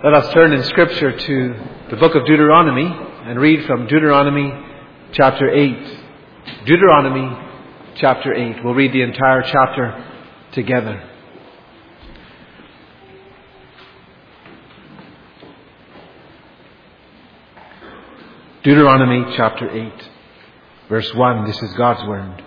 Let us turn in Scripture to the book of Deuteronomy and read from Deuteronomy chapter 8. Deuteronomy chapter 8. We'll read the entire chapter together. Deuteronomy chapter 8, verse 1. This is God's word.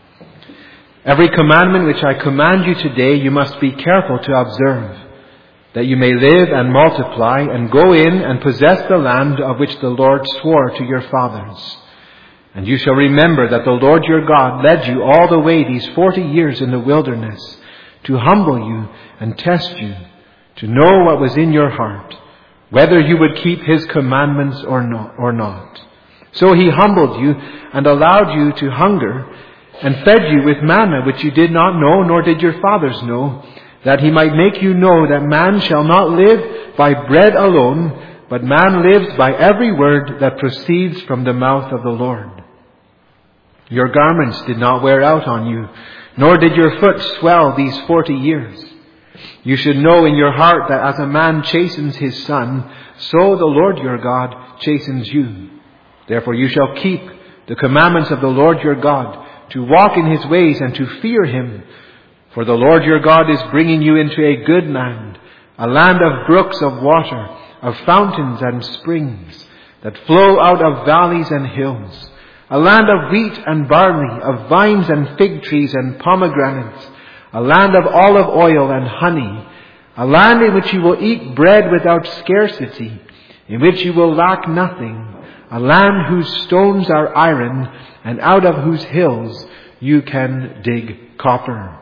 Every commandment which I command you today, you must be careful to observe, that you may live and multiply and go in and possess the land of which the Lord swore to your fathers. And you shall remember that the Lord your God led you all the way these 40 years in the wilderness to humble you and test you, to know what was in your heart, whether you would keep His commandments or not. So He humbled you and allowed you to hunger and fed you with manna which you did not know, nor did your fathers know, that He might make you know that man shall not live by bread alone, but man lives by every word that proceeds from the mouth of the Lord. Your garments did not wear out on you, nor did your foot swell these 40 years. You should know in your heart that as a man chastens his son, so the Lord your God chastens you. Therefore you shall keep the commandments of the Lord your God, to walk in His ways and to fear Him. For the Lord your God is bringing you into a good land, a land of brooks of water, of fountains and springs that flow out of valleys and hills, a land of wheat and barley, of vines and fig trees and pomegranates, a land of olive oil and honey, a land in which you will eat bread without scarcity, in which you will lack nothing, a land whose stones are iron, and out of whose hills you can dig copper.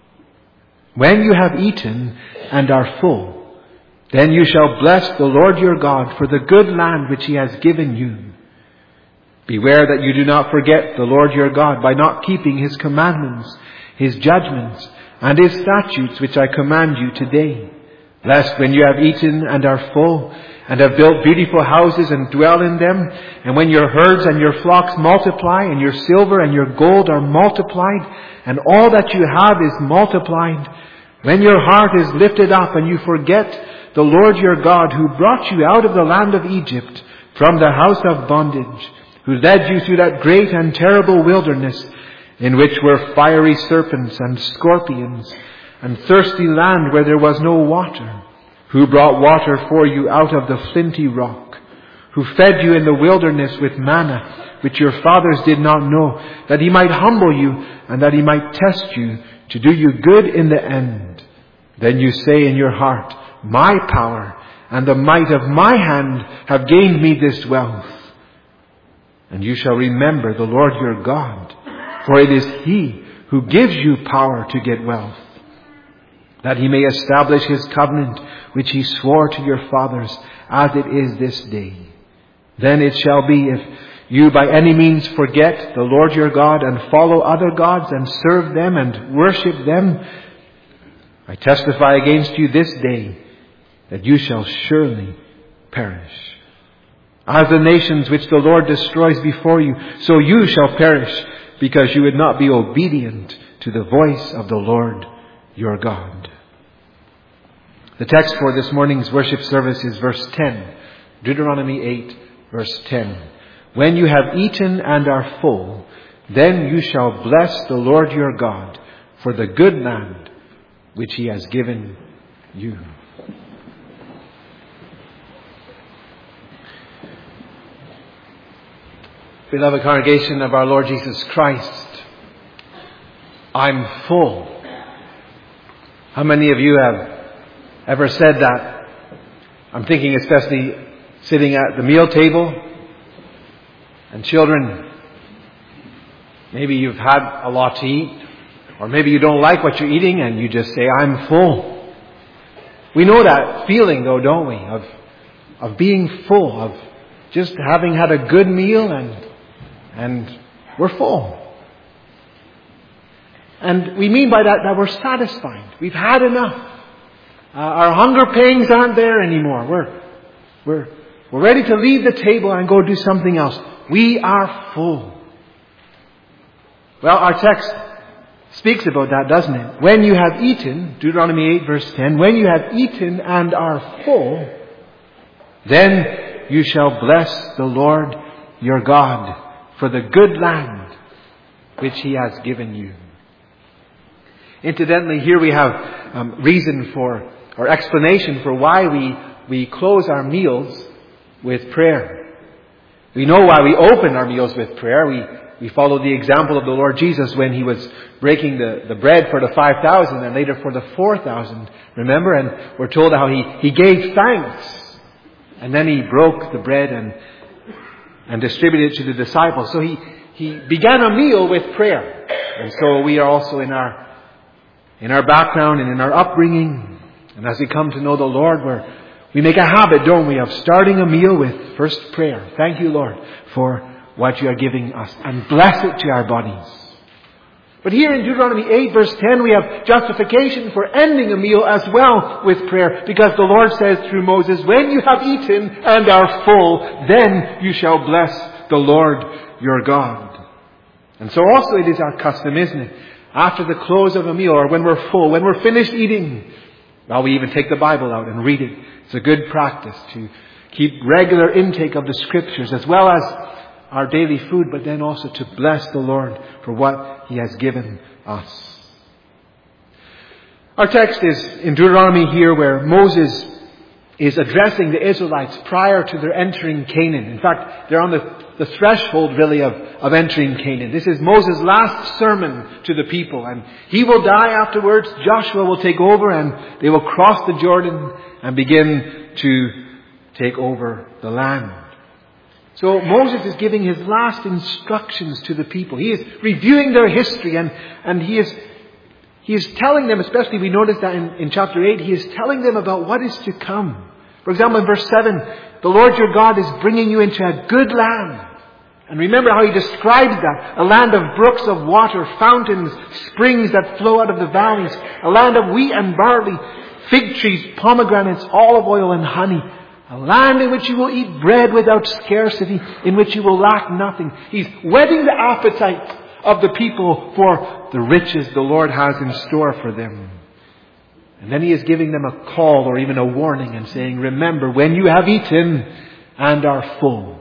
When you have eaten and are full, then you shall bless the Lord your God for the good land which He has given you. Beware that you do not forget the Lord your God by not keeping His commandments, His judgments, and His statutes which I command you today, lest when you have eaten and are full, and have built beautiful houses and dwell in them, and when your herds and your flocks multiply, and your silver and your gold are multiplied, and all that you have is multiplied, when your heart is lifted up and you forget the Lord your God, who brought you out of the land of Egypt from the house of bondage, who led you through that great and terrible wilderness, in which were fiery serpents and scorpions, and thirsty land where there was no water, who brought water for you out of the flinty rock, who fed you in the wilderness with manna, which your fathers did not know, that He might humble you and that He might test you, to do you good in the end. Then you say in your heart, my power and the might of my hand have gained me this wealth. And you shall remember the Lord your God, for it is He who gives you power to get wealth, that He may establish His covenant, which He swore to your fathers, as it is this day. Then it shall be, if you by any means forget the Lord your God and follow other gods and serve them and worship them, I testify against you this day that you shall surely perish. As the nations which the Lord destroys before you, so you shall perish, because you would not be obedient to the voice of the Lord your God. The text for this morning's worship service is verse 10. Deuteronomy 8, verse 10. When you have eaten and are full, then you shall bless the Lord your God for the good land which He has given you. Beloved congregation of our Lord Jesus Christ, I'm full. How many of you have ever said that? I'm thinking especially sitting at the meal table, and children, maybe you've had a lot to eat, or maybe you don't like what you're eating and you just say, I'm full. We know that feeling though, don't we? Of being full, of just having had a good meal and we're full. And we mean by that we're satisfied. We've had enough. Our hunger pangs aren't there anymore. We're ready to leave the table and go do something else. We are full. Well, our text speaks about that, doesn't it? When you have eaten, Deuteronomy 8 verse 10, when you have eaten and are full, Then you shall bless the Lord your God for the good land which He has given you. Incidentally, here we have reason for, or explanation for why we close our meals with prayer. We know why we open our meals with prayer. We follow the example of the Lord Jesus when He was breaking the bread for the 5,000 and later for the 4,000. Remember? And we're told how He gave thanks. And then He broke the bread and distributed it to the disciples. So He began a meal with prayer. And so we are also in our background and in our upbringing, and as we come to know the Lord, we make a habit, don't we, of starting a meal with first prayer. Thank you, Lord, for what you are giving us, and bless it to our bodies. But here in Deuteronomy 8 verse 10, we have justification for ending a meal as well with prayer, because the Lord says through Moses, when you have eaten and are full, then you shall bless the Lord your God. And so also it is our custom, isn't it? After the close of a meal, or when we're full, when we're finished eating, well, we even take the Bible out and read it. It's a good practice to keep regular intake of the Scriptures as well as our daily food, but then also to bless the Lord for what He has given us. Our text is in Deuteronomy here, where Moses is addressing the Israelites prior to their entering Canaan. In fact, they're on the threshold really of entering Canaan. This is Moses' last sermon to the people, and he will die afterwards. Joshua will take over, and they will cross the Jordan and begin to take over the land. So Moses is giving his last instructions to the people. He is reviewing their history, and he is telling them, especially we notice that in chapter 8, he is telling them about what is to come. For example, in verse 7, the Lord your God is bringing you into a good land. And remember how He describes that. A land of brooks of water, fountains, springs that flow out of the valleys. A land of wheat and barley, fig trees, pomegranates, olive oil and honey. A land in which you will eat bread without scarcity, in which you will lack nothing. He's whetting the appetite of the people for the riches the Lord has in store for them. And then He is giving them a call or even a warning and saying, remember, when you have eaten and are full,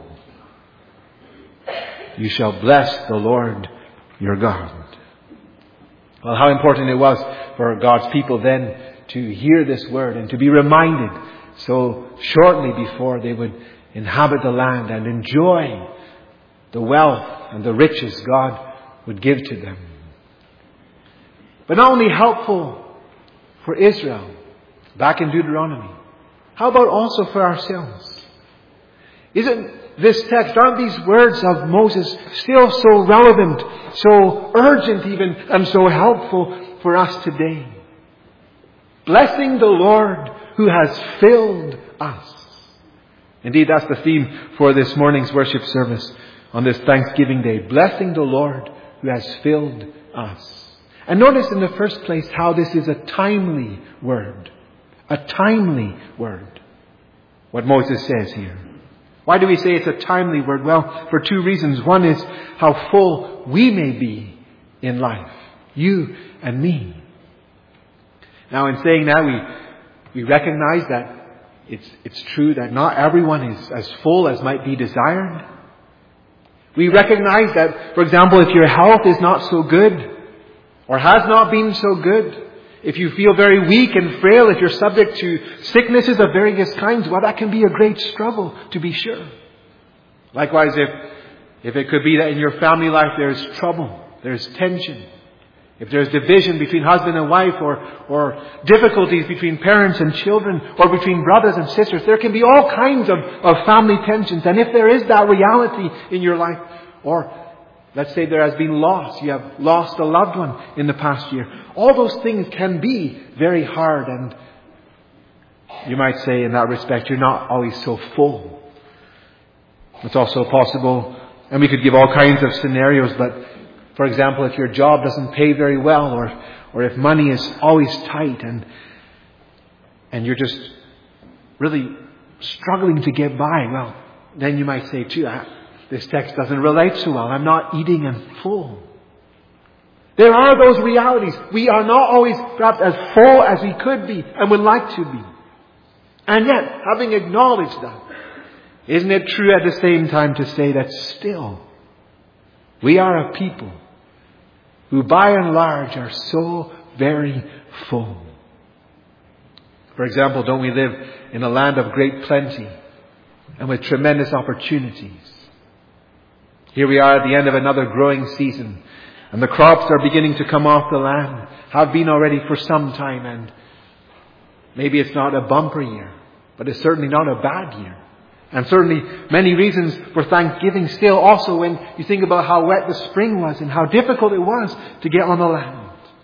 you shall bless the Lord your God. Well, how important it was for God's people then to hear this word and to be reminded so shortly before they would inhabit the land and enjoy the wealth and the riches God would give to them. But not only helpful for Israel back in Deuteronomy, how about also for ourselves? Isn't this text, aren't these words of Moses still so relevant, so urgent even, and so helpful for us today? Blessing the Lord who has filled us. Indeed, that's the theme for this morning's worship service on this Thanksgiving Day. Blessing the Lord who has filled us. And notice in the first place how this is a timely word. A timely word. What Moses says here. Why do we say it's a timely word? Well, for two reasons. One is how full we may be in life. You and me. Now, in saying that, we recognize that it's true that not everyone is as full as might be desired. We recognize that, for example, if your health is not so good, or has not been so good, if you feel very weak and frail, if you're subject to sicknesses of various kinds, well, that can be a great struggle, to be sure. Likewise, if it could be that in your family life there's trouble, there's tension, if there's division between husband and wife, or difficulties between parents and children, or between brothers and sisters, there can be all kinds of family tensions. And if there is that reality in your life, or let's say there has been loss, you have lost a loved one in the past year, all those things can be very hard, and you might say in that respect you're not always so full. It's also possible, and we could give all kinds of scenarios, but for example, if your job doesn't pay very well, or if money is always tight and you're just really struggling to get by, well, then you might say too, this text doesn't relate so well. I'm not eating and full. There are those realities. We are not always perhaps as full as we could be and would like to be. And yet, having acknowledged that, Isn't it true at the same time to say that still we are a people who by and large are so very full? For example, don't we live in a land of great plenty and with tremendous opportunities? Here we are at the end of another growing season, and the crops are beginning to come off the land, have been already for some time, and maybe it's not a bumper year, but it's certainly not a bad year. And certainly many reasons for thanksgiving still, also when you think about how wet the spring was and how difficult it was to get on the land.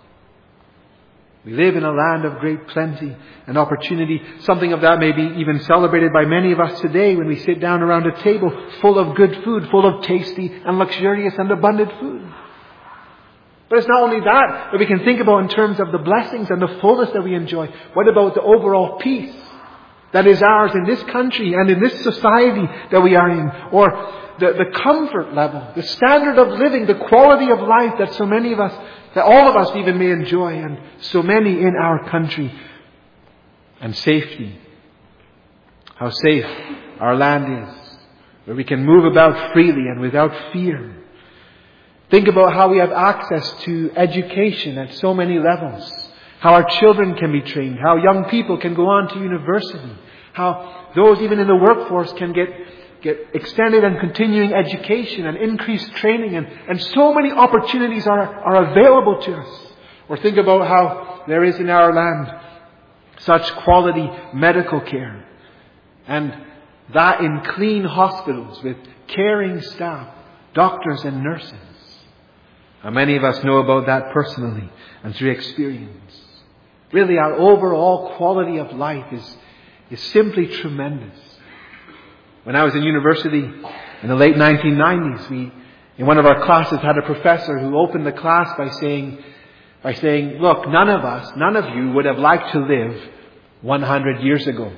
We live in a land of great plenty and opportunity. Something of that may be even celebrated by many of us today when we sit down around a table full of good food, full of tasty and luxurious and abundant food. But it's not only that we can think about in terms of the blessings and the fullness that we enjoy. What about the overall peace that is ours in this country and in this society that we are in? Or the comfort level, the standard of living, the quality of life that so many of us, that all of us even may enjoy, and so many in our country. And safety. How safe our land is, where we can move about freely and without fear. Think about how we have access to education at so many levels. How our children can be trained. How young people can go on to university. How those even in the workforce can get extended and continuing education and increased training. And so many opportunities are available to us. Or think about how there is in our land such quality medical care. And that in clean hospitals with caring staff, doctors and nurses. How many of us know about that personally and through experience? Really, our overall quality of life is simply tremendous. When I was in university in the late 1990s, we, in one of our classes, had a professor who opened the class by saying, look, none of you would have liked to live 100 years ago.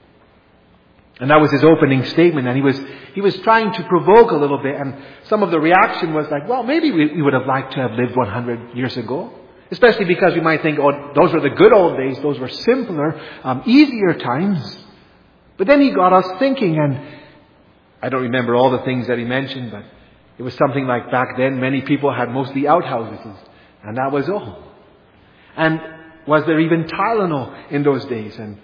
And that was his opening statement, and he was trying to provoke a little bit, and some of the reaction was like, well, maybe we would have liked to have lived 100 years ago. Especially because we might think, oh, those were the good old days, those were simpler, easier times. But then he got us thinking, and I don't remember all the things that he mentioned, but it was something like back then many people had mostly outhouses, and that was all. And was there even Tylenol in those days? And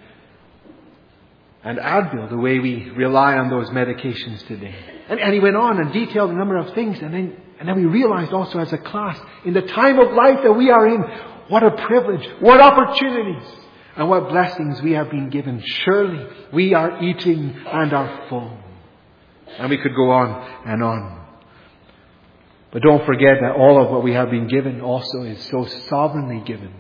Advil, the way we rely on those medications today. And he went on and detailed a number of things. And then we realized also as a class, in the time of life that we are in, what a privilege, what opportunities, and what blessings we have been given. Surely we are eating and are full. And we could go on and on. But don't forget that all of what we have been given also is so sovereignly given.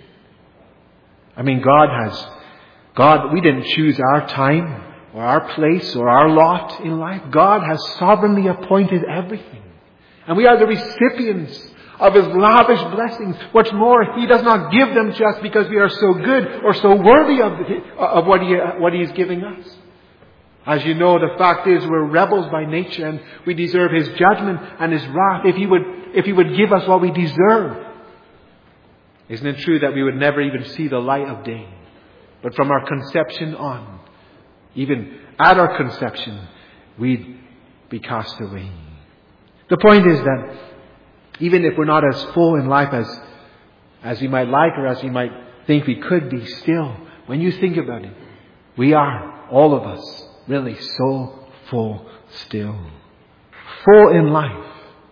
I mean, God, we didn't choose our time or our place or our lot in life. God has sovereignly appointed everything. And we are the recipients of His lavish blessings. What's more, He does not give them just because we are so good or so worthy of what He is giving us. As you know, the fact is we're rebels by nature and we deserve His judgment and His wrath if He would give us what we deserve. Isn't it true that we would never even see the light of day? But from our conception on, even at our conception, we'd be cast away. The point is that even if we're not as full in life as we might like or as we might think we could be, still, when you think about it, we are, all of us, really so full still. Full in life.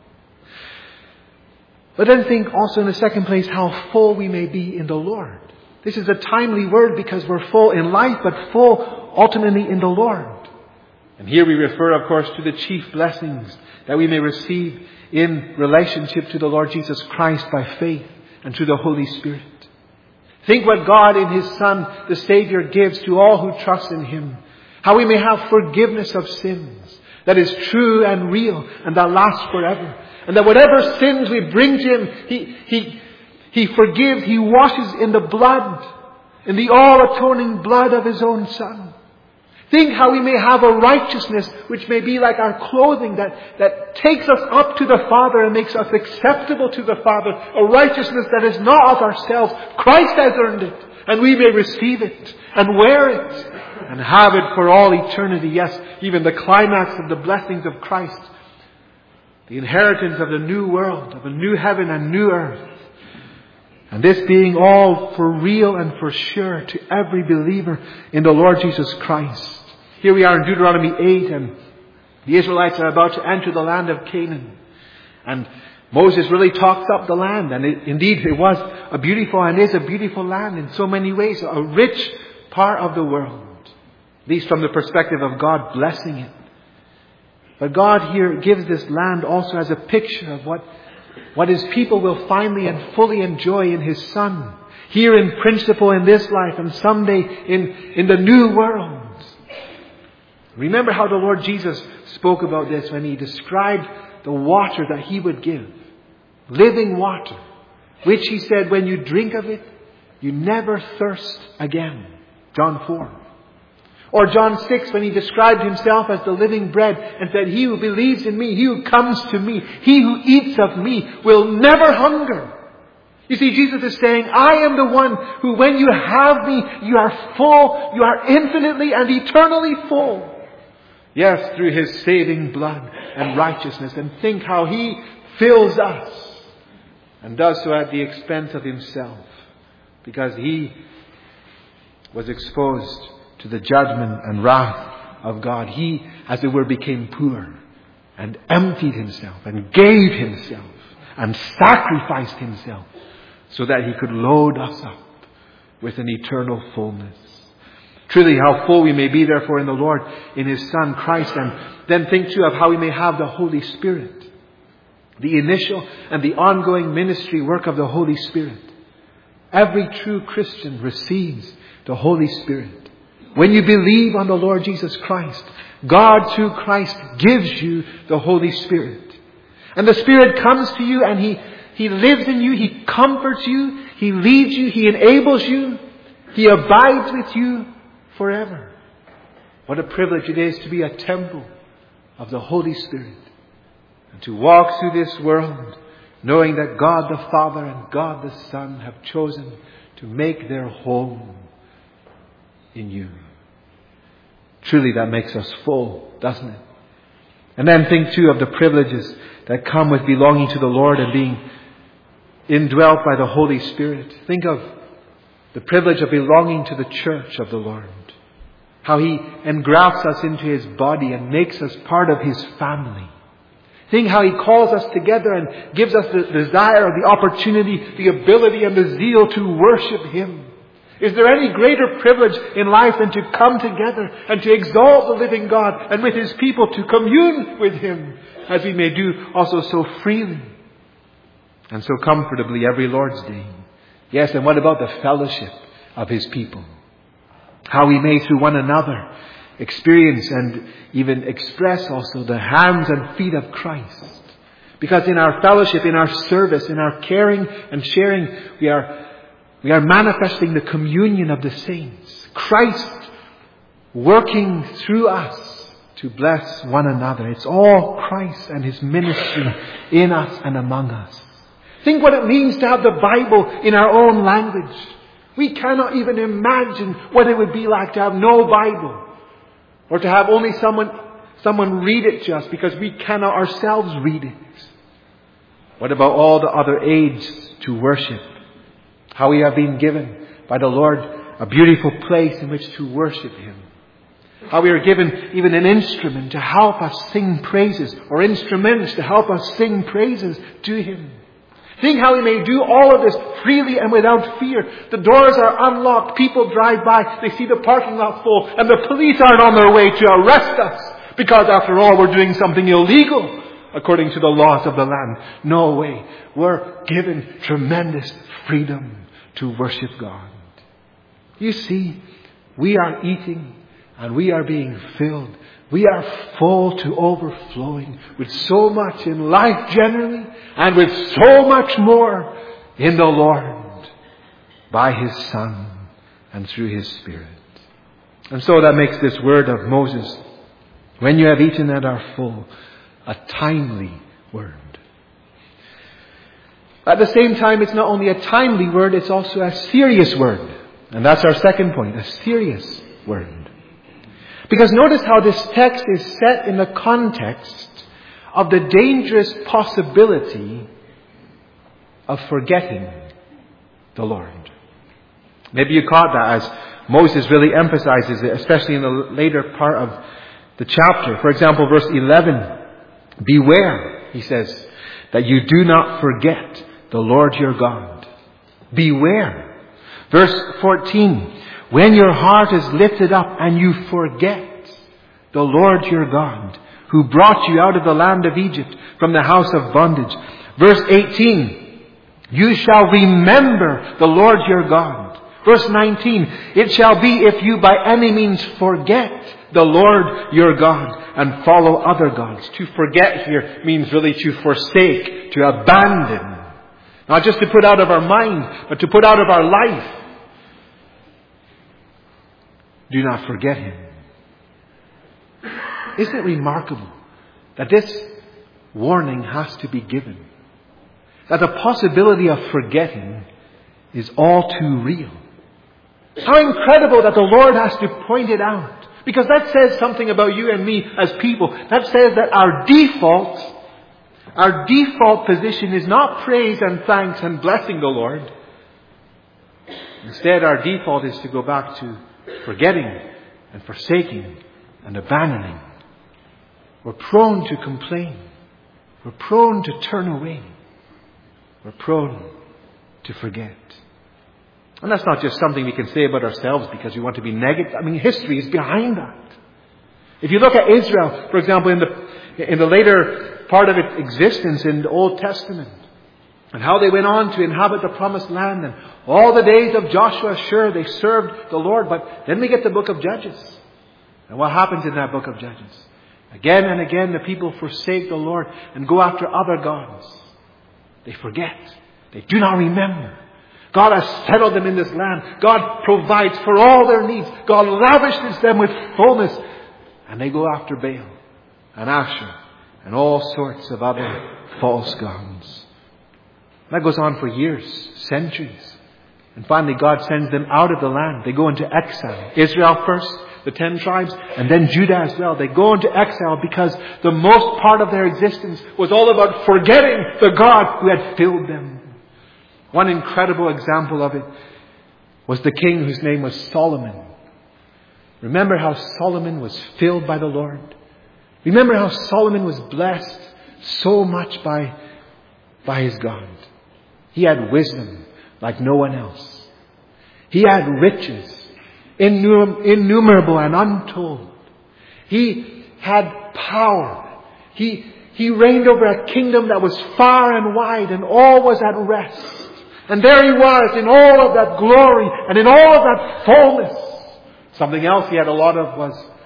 But then think also in the second place how full we may be in the Lord. This is a timely word because we're full in life, but full ultimately in the Lord. And here we refer, of course, to the chief blessings that we may receive in relationship to the Lord Jesus Christ by faith and to the Holy Spirit. Think what God in His Son, the Savior, gives to all who trust in Him. How we may have forgiveness of sins that is true and real and that lasts forever. And that whatever sins we bring to Him, He forgives, He washes in the blood, in the all-atoning blood of His own Son. Think how we may have a righteousness which may be like our clothing that takes us up to the Father and makes us acceptable to the Father. A righteousness that is not of ourselves. Christ has earned it, and we may receive it and wear it and have it for all eternity. Yes, even the climax of the blessings of Christ. The inheritance of the new world, of a new heaven and new earth. And this being all for real and for sure to every believer in the Lord Jesus Christ. Here we are in Deuteronomy 8, and the Israelites are about to enter the land of Canaan. And Moses really talks up the land. And indeed it was a beautiful and is a beautiful land in so many ways. A rich part of the world. At least from the perspective of God blessing it. But God here gives this land also as a picture of what His people will finally and fully enjoy in His Son. Here in principle in this life, and someday in the new world. Remember how the Lord Jesus spoke about this when He described the water that He would give. Living water. Which He said, when you drink of it, you never thirst again. John 4. Or John 6, when He described Himself as the living bread and said, he who believes in me, he who comes to me, he who eats of me will never hunger. You see, Jesus is saying, I am the one who, when you have me, you are full, you are infinitely and eternally full. Yes, through His saving blood and righteousness. And think how He fills us and does so at the expense of Himself. Because He was exposed to the judgment and wrath of God. He, as it were, became poor and emptied Himself and gave Himself and sacrificed Himself so that He could load us up with an eternal fullness. Truly, how full we may be, therefore, in the Lord, in His Son, Christ. And then think, too, of how we may have the Holy Spirit. The initial and the ongoing ministry work of the Holy Spirit. Every true Christian receives the Holy Spirit. When you believe on the Lord Jesus Christ, God, through Christ, gives you the Holy Spirit. And the Spirit comes to you and He lives in you. He comforts you. He leads you. He enables you. He abides with you forever. What a privilege it is to be a temple of the Holy Spirit. And to walk through this world knowing that God the Father and God the Son have chosen to make their home in you. Truly that makes us full, doesn't it? And then think too of the privileges that come with belonging to the Lord and being indwelt by the Holy Spirit. Think of the privilege of belonging to the church of the Lord. How He engrafts us into His body and makes us part of His family. Think how He calls us together and gives us the desire, the opportunity, the ability and the zeal to worship Him. Is there any greater privilege in life than to come together and to exalt the living God and with His people to commune with Him, as we may do also so freely and so comfortably every Lord's Day? Yes, and what about the fellowship of His people? How we may through one another experience and even express also the hands and feet of Christ. Because in our fellowship, in our service, in our caring and sharing, we are manifesting the communion of the saints. Christ working through us to bless one another. It's all Christ and His ministry in us and among us. Think what it means to have the Bible in our own language. We cannot even imagine what it would be like to have no Bible. Or to have only someone read it to us because we cannot ourselves read it. What about all the other aids to worship? How we have been given by the Lord a beautiful place in which to worship Him. How we are given even an instrument to help us sing praises, or instruments to help us sing praises to Him. Think how we may do all of this freely and without fear. The doors are unlocked. People drive by. They see the parking lot full. And the police aren't on their way to arrest us. Because after all, we're doing something illegal according to the laws of the land. No way. We're given tremendous freedom to worship God. You see, we are eating and we are being filled. We are full to overflowing with so much in life generally and with so much more in the Lord by His Son and through His Spirit. And so that makes this word of Moses, when you have eaten and are full, a timely word. At the same time, it's not only a timely word, it's also a serious word. And that's our second point, a serious word. Because notice how this text is set in the context of the dangerous possibility of forgetting the Lord. Maybe you caught that as Moses really emphasizes it, especially in the later part of the chapter. For example, verse 11, beware, he says, that you do not forget the Lord your God. Beware. Verse 14, when your heart is lifted up and you forget the Lord your God, who brought you out of the land of Egypt from the house of bondage. Verse 18, you shall remember the Lord your God. Verse 19, it shall be if you by any means forget the Lord your God and follow other gods. To forget here means really to forsake, to abandon. Not just to put out of our mind, but to put out of our life. Do not forget Him. Isn't it remarkable that this warning has to be given? That the possibility of forgetting is all too real. How incredible that the Lord has to point it out. Because that says something about you and me as people. That says that our default position is not praise and thanks and blessing the Lord. Instead, our default is to go back to forgetting and forsaking and abandoning. We're prone to complain. We're prone to turn away. We're prone to forget. And that's not just something we can say about ourselves because we want to be negative. I mean, history is behind that. If you look at Israel, for example, in the later part of its existence in the Old Testament, and how they went on to inhabit the promised land, and all the days of Joshua, sure, they served the Lord, but then we get the book of Judges. And what happens in that book of Judges? Again and again, the people forsake the Lord and go after other gods. They forget. They do not remember. God has settled them in this land. God provides for all their needs. God lavishes them with fullness. And they go after Baal and Asher and all sorts of other false gods. That goes on for years, centuries. And finally God sends them out of the land. They go into exile. Israel first, the 10 tribes, and then Judah as well. They go into exile because the most part of their existence was all about forgetting the God who had filled them. One incredible example of it was the king whose name was Solomon. Remember how Solomon was filled by the Lord? Remember how Solomon was blessed so much by his God? He had wisdom like no one else. He had riches, innumerable and untold. He had power. He reigned over a kingdom that was far and wide, and all was at rest. And there he was in all of that glory and in all of that fullness. Something else he had a lot of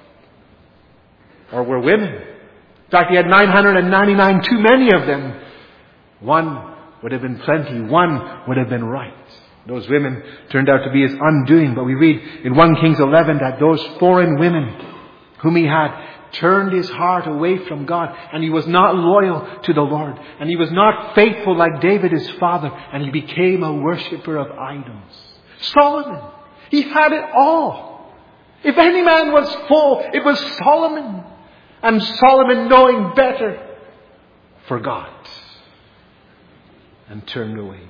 were women. In fact, he had 999, too many of them. One would have been plenty. One would have been right. Those women turned out to be his undoing. But we read in 1 Kings 11 that those foreign women whom he had turned his heart away from God, and he was not loyal to the Lord, and he was not faithful like David his father, and he became a worshipper of idols. Solomon, he had it all. If any man was full, it was Solomon. And Solomon, knowing better, forgot and turned away.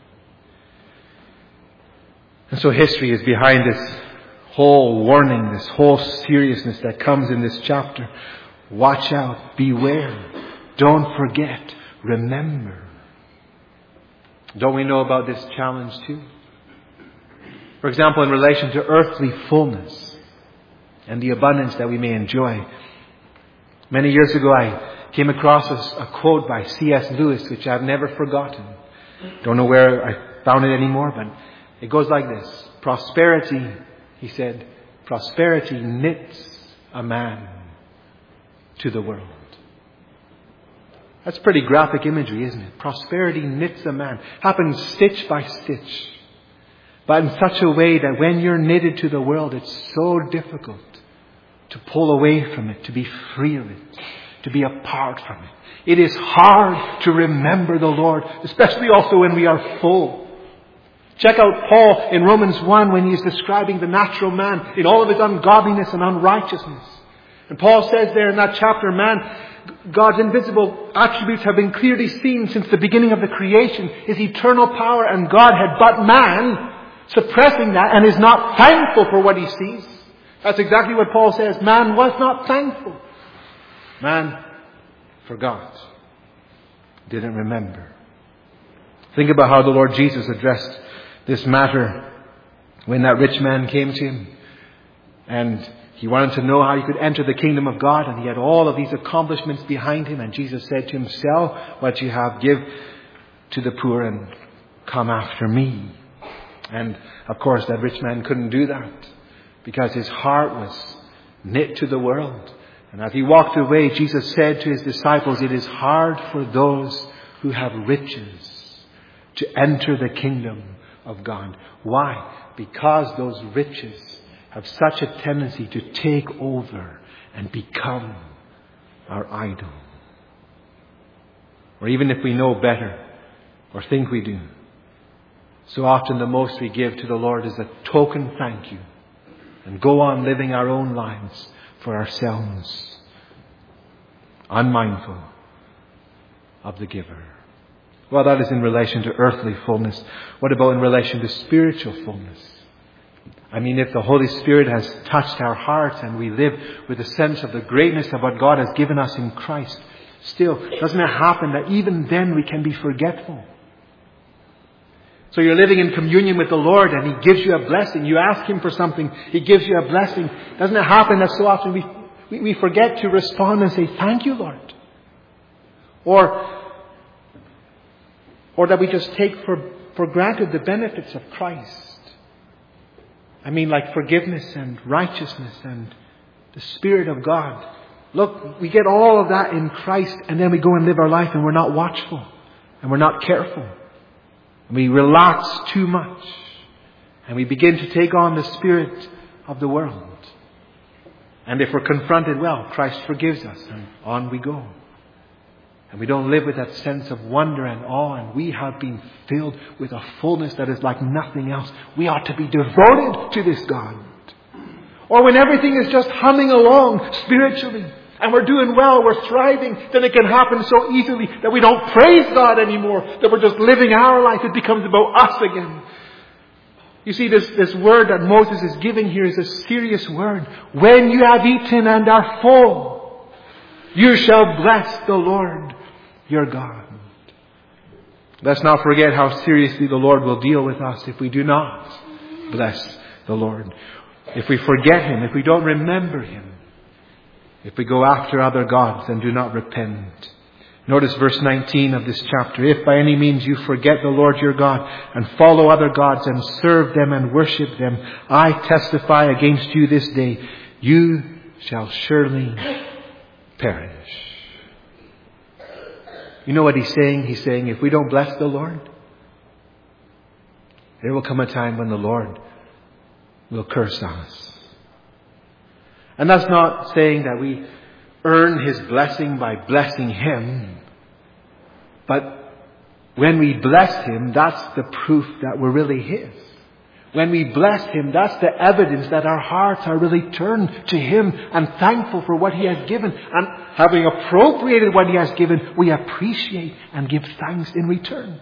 And so history is behind this whole warning, this whole seriousness that comes in this chapter. Watch out, beware, don't forget, remember. Don't we know about this challenge too? For example, in relation to earthly fullness and the abundance that we may enjoy. Many years ago I came across a quote by C.S. Lewis, which I've never forgotten. Don't know where I found it anymore, but it goes like this. Prosperity, he said, prosperity knits a man to the world. That's pretty graphic imagery, isn't it? Prosperity knits a man. Happens stitch by stitch. but in such a way that when you're knitted to the world, it's so difficult to pull away from it, to be free of it, to be apart from it. It is hard to remember the Lord, especially also when we are full. Check out Paul in Romans 1 when he's describing the natural man in all of his ungodliness and unrighteousness. And Paul says there in that chapter, God's invisible attributes have been clearly seen since the beginning of the creation. His eternal power and Godhead, but man, suppressing that and is not thankful for what he sees. That's exactly what Paul says. Man was not thankful. Man forgot. Didn't remember. Think about how the Lord Jesus addressed this matter when that rich man came to him. And he wanted to know how he could enter the kingdom of God. And he had all of these accomplishments behind him. And Jesus said to him, sell what you have, give to the poor, and come after me. And of course that rich man couldn't do that, because his heart was knit to the world. And as he walked away, Jesus said to his disciples, it is hard for those who have riches to enter the kingdom of God. Why? Because those riches have such a tendency to take over and become our idol. Or even if we know better, or think we do, so often the most we give to the Lord is a token thank you, and go on living our own lives for ourselves, unmindful of the giver. Well, that is in relation to earthly fullness. What about in relation to spiritual fullness? I mean, if the Holy Spirit has touched our hearts and we live with a sense of the greatness of what God has given us in Christ, still, doesn't it happen that even then we can be forgetful? So you're living in communion with the Lord and He gives you a blessing. You ask Him for something, He gives you a blessing. Doesn't it happen that so often we forget to respond and say, thank you, Lord? Or that we just take for granted the benefits of Christ. I mean, like forgiveness and righteousness and the Spirit of God. Look, we get all of that in Christ, and then we go and live our life and we're not watchful and we're not careful. And we relax too much. And we begin to take on the spirit of the world. And if we're confronted, well, Christ forgives us, and on we go. And we don't live with that sense of wonder and awe, and we have been filled with a fullness that is like nothing else. We ought to be devoted to this God. Or when everything is just humming along spiritually, and we're doing well, we're thriving, then it can happen so easily that we don't praise God anymore, that we're just living our life. It becomes about us again. You see, this word that Moses is giving here is a serious word. When you have eaten and are full, you shall bless the Lord your God. Let's not forget how seriously the Lord will deal with us if we do not bless the Lord. If we forget Him, if we don't remember Him, if we go after other gods and do not repent. Notice verse 19 of this chapter. If by any means you forget the Lord your God and follow other gods and serve them and worship them, I testify against you this day, you shall surely perish. You know what He's saying? He's saying if we don't bless the Lord, there will come a time when the Lord will curse us. And that's not saying that we earn His blessing by blessing Him. But when we bless Him, that's the proof that we're really His. When we bless Him, that's the evidence that our hearts are really turned to Him and thankful for what He has given. And having appropriated what He has given, we appreciate and give thanks in return.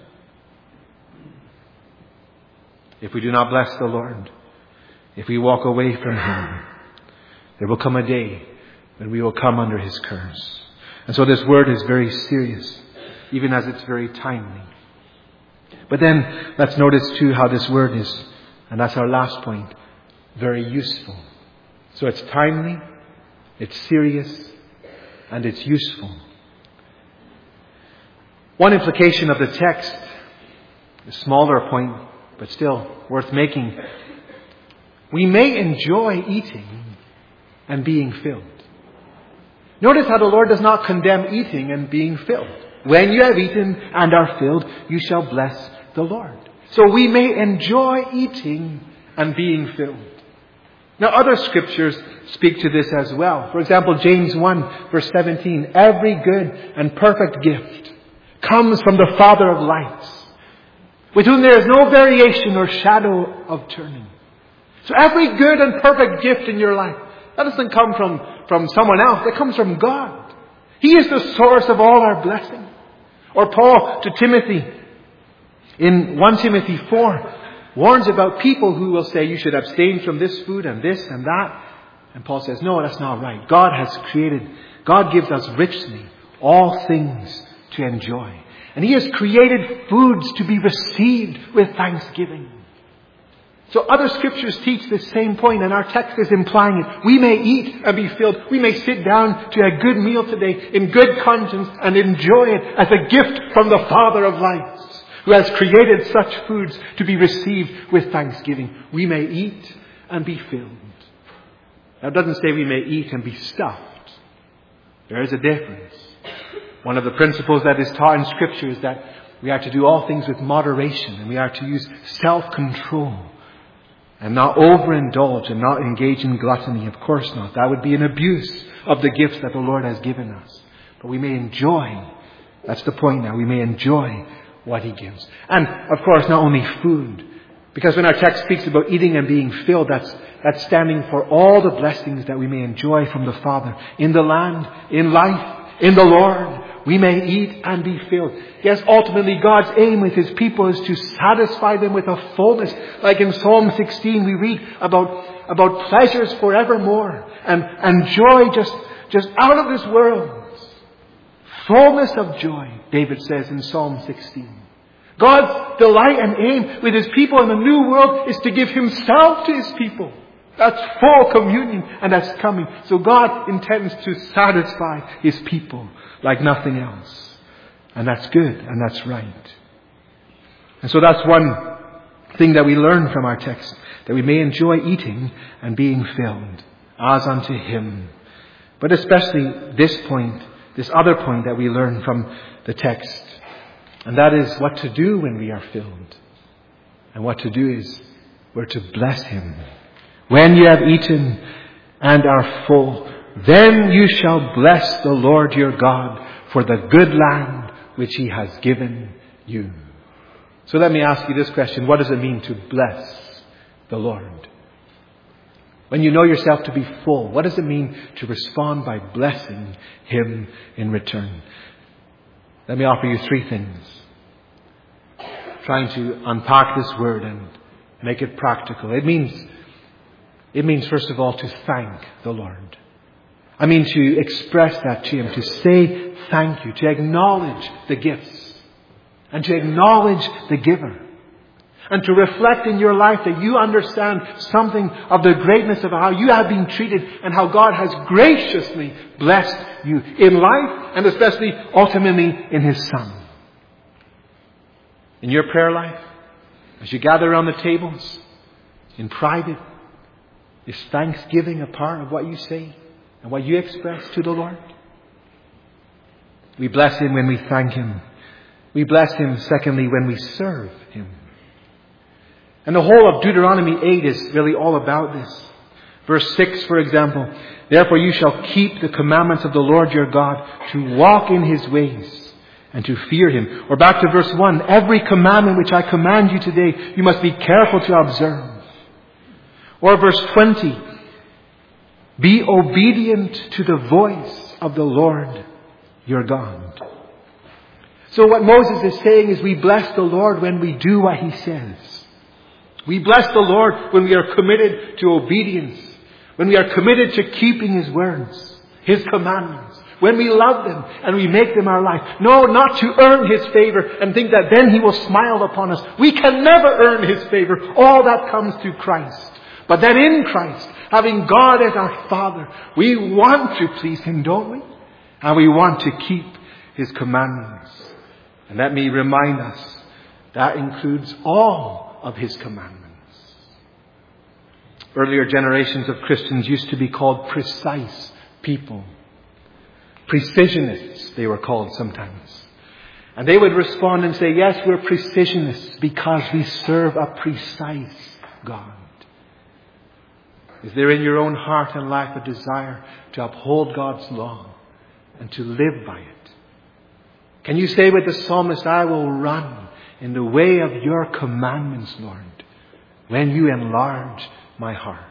If we do not bless the Lord, if we walk away from Him, there will come a day when we will come under His curse. And so this word is very serious, even as it's very timely. But then let's notice too how this word is, and that's our last point, very useful. So it's timely, it's serious, and it's useful. One implication of the text, a smaller point, but still worth making. We may enjoy eating and being filled. Notice how the Lord does not condemn eating and being filled. When you have eaten and are filled, you shall bless the Lord. so we may enjoy eating and being filled. Now, other scriptures speak to this as well. For example, James 1, verse 17, every good and perfect gift comes from the Father of lights, with whom there is no variation or shadow of turning. So every good and perfect gift in your life, that doesn't come from someone else. It comes from God. He is the source of all our blessing. Or Paul to Timothy in 1 Timothy 4 warns about people who will say you should abstain from this food and this and that. And Paul says, no, that's not right. God gives us richly all things to enjoy. And He has created foods to be received with thanksgiving. So other scriptures teach this same point, and our text is implying it. We may eat and be filled. We may sit down to a good meal today in good conscience and enjoy it as a gift from the Father of lights, who has created such foods to be received with thanksgiving. We may eat and be filled. Now, it doesn't say we may eat and be stuffed. There is a difference. One of the principles that is taught in Scripture is that we are to do all things with moderation, and we are to use self-control and not overindulge and not engage in gluttony. Of course not. That would be an abuse of the gifts that the Lord has given us. But we may enjoy. That's the point now. We may enjoy what He gives. And, of course, not only food. Because when our text speaks about eating and being filled, that's standing for all the blessings that we may enjoy from the Father. In the land, in life, in the Lord, we may eat and be filled. Yes, ultimately God's aim with His people is to satisfy them with a fullness. Like in Psalm 16 we read about pleasures forevermore and joy just out of this world. Fullness of joy, David says in Psalm 16. God's delight and aim with His people in the new world is to give Himself to His people. That's full communion, and that's coming. So God intends to satisfy His people like nothing else. And that's good, and that's right. And so that's one thing that we learn from our text, that we may enjoy eating and being filled as unto Him. But especially this other point that we learn from the text, and that is what to do when we are filled. And what to do is we're to bless Him. When you have eaten and are full, then you shall bless the Lord your God for the good land which He has given you. So let me ask you this question. What does it mean to bless the Lord? When you know yourself to be full, what does it mean to respond by blessing Him in return? Let me offer you three things. Trying to unpack this word and make it practical. It means, first of all, to thank the Lord. I mean, to express that to Him, to say thank you, to acknowledge the gifts, and to acknowledge the giver. And to reflect in your life that you understand something of the greatness of how you have been treated and how God has graciously blessed you in life and especially ultimately in His Son. In your prayer life, as you gather around the tables, in private, is thanksgiving a part of what you say and what you express to the Lord? We bless Him when we thank Him. We bless Him, secondly, when we serve Him. And the whole of Deuteronomy 8 is really all about this. Verse 6, for example, therefore you shall keep the commandments of the Lord your God to walk in His ways and to fear Him. Or back to verse 1, every commandment which I command you today, you must be careful to observe. Or verse 20, be obedient to the voice of the Lord your God. So what Moses is saying is we bless the Lord when we do what He says. We bless the Lord when we are committed to obedience, when we are committed to keeping His words, His commandments, when we love them and we make them our life. No, not to earn His favor and think that then He will smile upon us. We can never earn His favor. All that comes through Christ. But then in Christ, having God as our Father, we want to please Him, don't we? And we want to keep His commandments. And let me remind us, that includes all of His commandments. Earlier generations of Christians used to be called precise people. Precisionists, they were called sometimes. And they would respond and say, yes, we're precisionists because we serve a precise God. Is there in your own heart and life a desire to uphold God's law and to live by it? Can you say with the psalmist, I will run in the way of your commandments, Lord, when you enlarge my heart?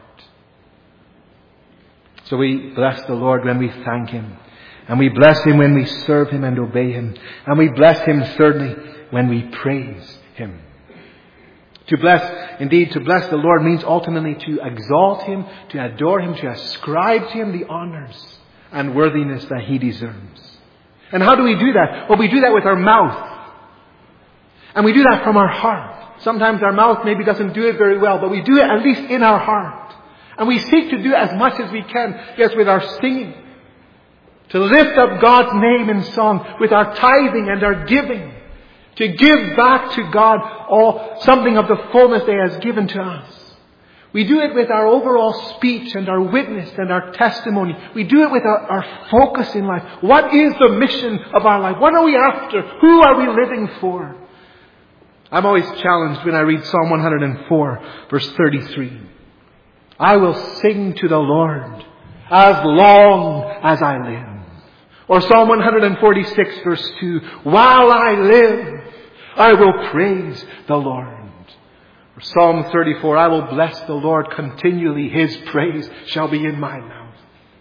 So we bless the Lord when we thank Him. And we bless Him when we serve Him and obey Him. And we bless Him, thirdly, when we praise Him. To bless the Lord means ultimately to exalt Him, to adore Him, to ascribe to Him the honors and worthiness that He deserves. And how do we do that? Well, we do that with our mouth. And we do that from our heart. Sometimes our mouth maybe doesn't do it very well, but we do it at least in our heart. And we seek to do as much as we can, yes, with our singing. To lift up God's name in song with our tithing and our giving. To give back to God something of the fullness that He has given to us. We do it with our overall speech and our witness and our testimony. We do it with our focus in life. What is the mission of our life? What are we after? Who are we living for? I'm always challenged when I read Psalm 104, verse 33. I will sing to the Lord as long as I live. Or Psalm 146, verse 2. While I live, I will praise the Lord. Or Psalm 34. I will bless the Lord continually. His praise shall be in my mouth.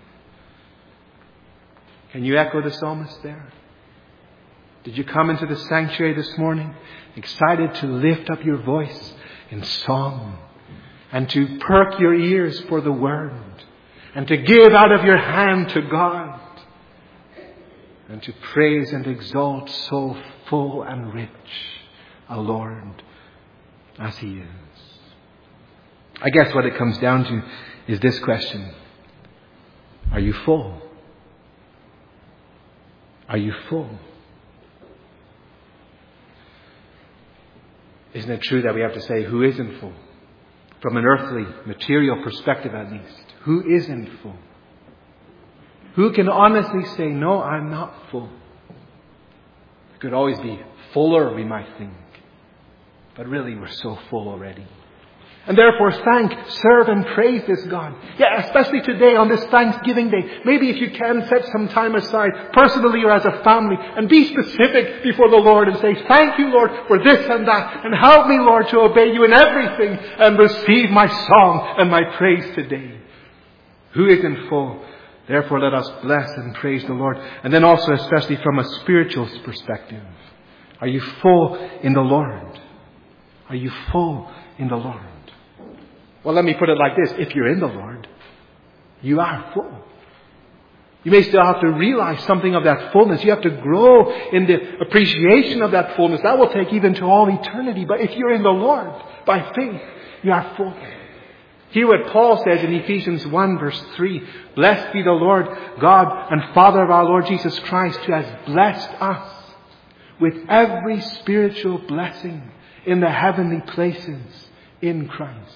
Can you echo the psalmist there? Did you come into the sanctuary this morning excited to lift up your voice in song and to perk your ears for the Word and to give out of your hand to God and to praise and exalt so full and rich a Lord as He is? I guess what it comes down to is this question. Are you full? Are you full? Isn't it true that we have to say, who isn't full? From an earthly, material perspective at least. Who isn't full? Who can honestly say, no, I'm not full? It could always be fuller, we might think. But really, we're so full already. And therefore, serve and praise this God. Yeah, especially today on this Thanksgiving Day. Maybe if you can, set some time aside, personally or as a family, and be specific before the Lord and say, thank you, Lord, for this and that. And help me, Lord, to obey you in everything and receive my song and my praise today. Who isn't full? Therefore, let us bless and praise the Lord. And then also, especially from a spiritual perspective. Are you full in the Lord? Are you full in the Lord? Well, let me put it like this. If you're in the Lord, you are full. You may still have to realize something of that fullness. You have to grow in the appreciation of that fullness. That will take even to all eternity. But if you're in the Lord, by faith, you are full. Hear what Paul says in Ephesians 1 verse 3. Blessed be the Lord God and Father of our Lord Jesus Christ, who has blessed us with every spiritual blessing in the heavenly places in Christ.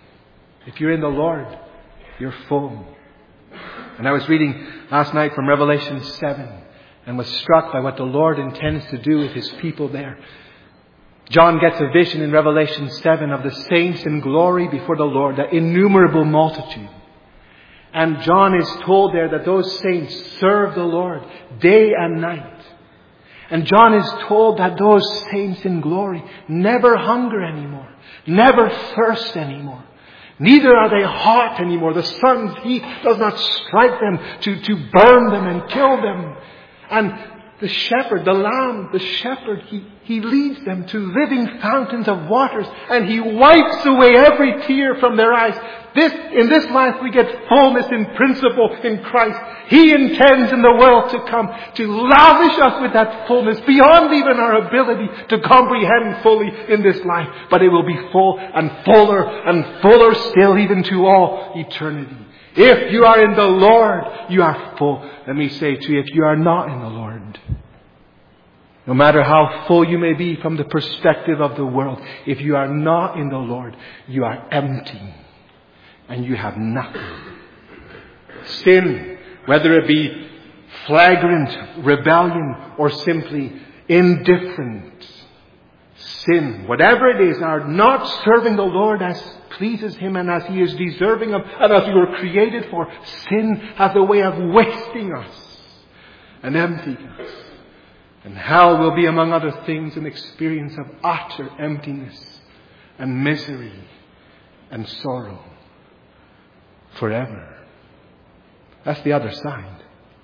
If you're in the Lord, you're full. And I was reading last night from Revelation 7 and was struck by what the Lord intends to do with His people there. John gets a vision in Revelation 7 of the saints in glory before the Lord, that innumerable multitude. And John is told there that those saints serve the Lord day and night. And John is told that those saints in glory never hunger anymore, never thirst anymore. Neither are they hot anymore. The sun's heat does not strike them to burn them and kill them. And the shepherd, the lamb, the shepherd, he leads them to living fountains of waters, and He wipes away every tear from their eyes. In this life we get fullness in principle in Christ. He intends in the world to come to lavish us with that fullness beyond even our ability to comprehend fully in this life. But it will be full and fuller still, even to all eternity. If you are in the Lord, you are full. Let me say to you, if you are not in the Lord, no matter how full you may be from the perspective of the world, if you are not in the Lord, you are empty and you have nothing. Sin, whether it be flagrant rebellion or simply indifferent, sin, whatever it is, are not serving the Lord as pleases Him and as He is deserving of, and as we were created for, sin has a way of wasting us and emptying us. And hell will be, among other things, an experience of utter emptiness and misery and sorrow forever. That's the other side.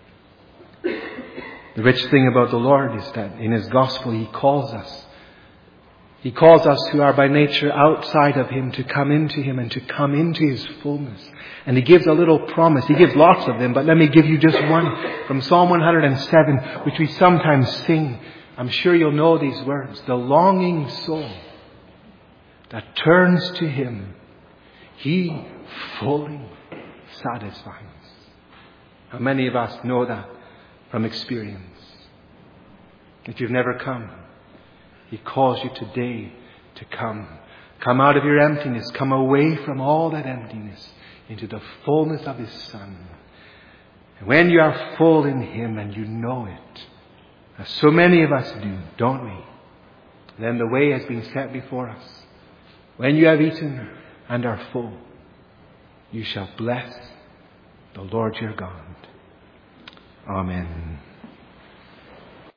The rich thing about the Lord is that in His gospel He calls us. He calls us who are by nature outside of Him to come into Him and to come into His fullness. And He gives a little promise. He gives lots of them, but let me give you just one from Psalm 107, which we sometimes sing. I'm sure you'll know these words. The longing soul that turns to Him, He fully satisfies. How many of us know that from experience? If you've never come, He calls you today to come. Come out of your emptiness. Come away from all that emptiness into the fullness of His Son. And when you are full in Him and you know it, as so many of us do, don't we? Then the way has been set before us. When you have eaten and are full, you shall bless the Lord your God. Amen.